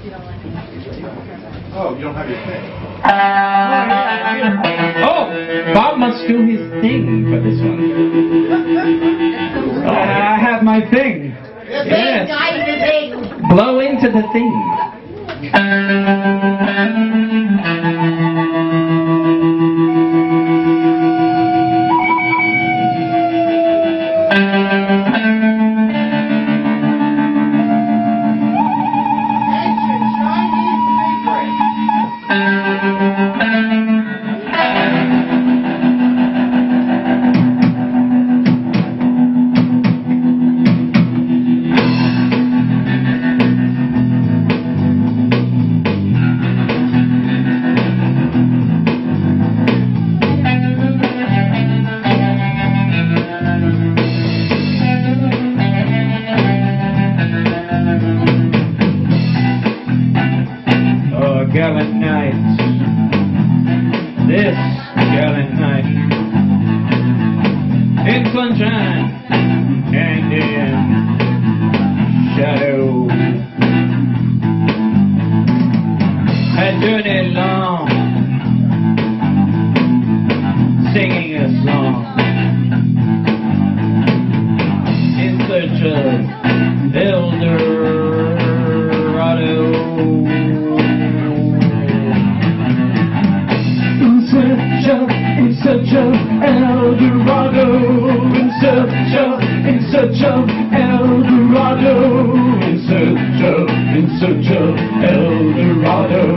Oh, you don't have your thing. Oh, Bob must do his thing for this one. I have my thing. Yes. Blow into the thing. Gallant night, this gallant night, in sunshine and in shadow, a journey long, singing a song, in search of Eldorado. In search of Eldorado, in search of Eldorado, in search of Eldorado.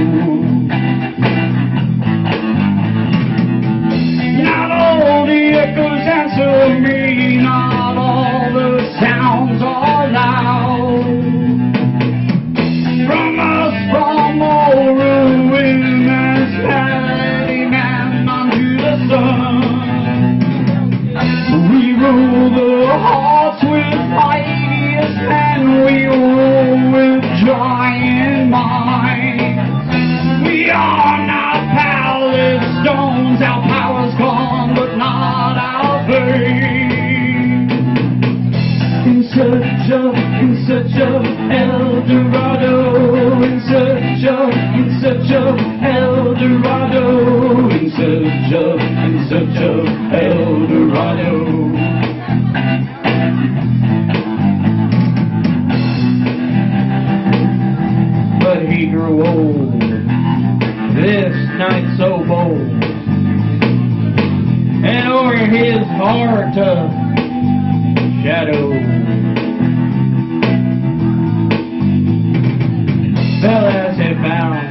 Not all the echoes answer me, not all the sounds are loud. From us, from all ruin and steady man unto the sun, we rule the hearts with mightiest and we rule with giant mind. We are not palace stones, our power's gone, but not our faith. In search of Eldorado, in search of Eldorado, in search of Eldorado. But he grew old, this night so bold, and o'er his heart a shadow fell as it bound,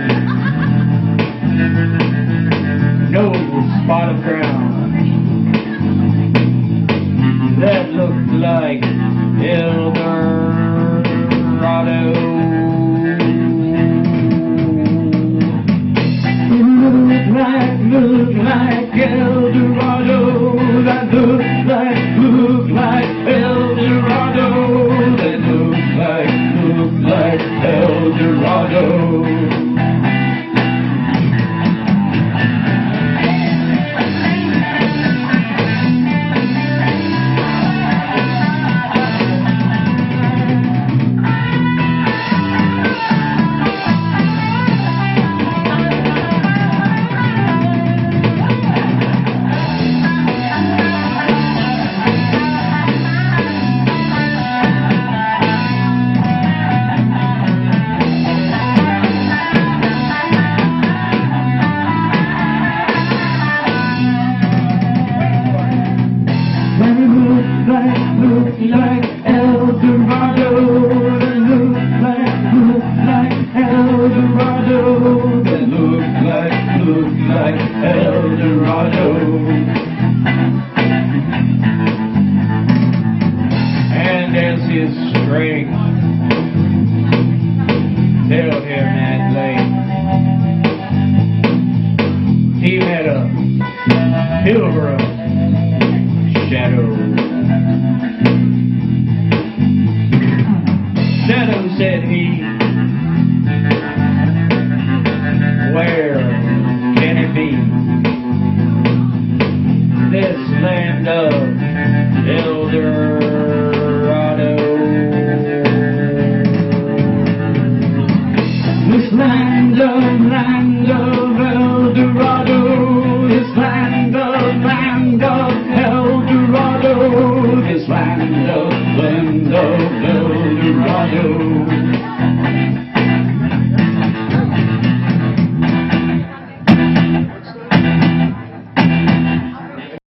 no spot of ground that looked like Eldorado. Looked like Eldorado, that looked like Eldorado, that looked like Eldorado. This land of El Dorado. This land of El Dorado. This land of El Dorado.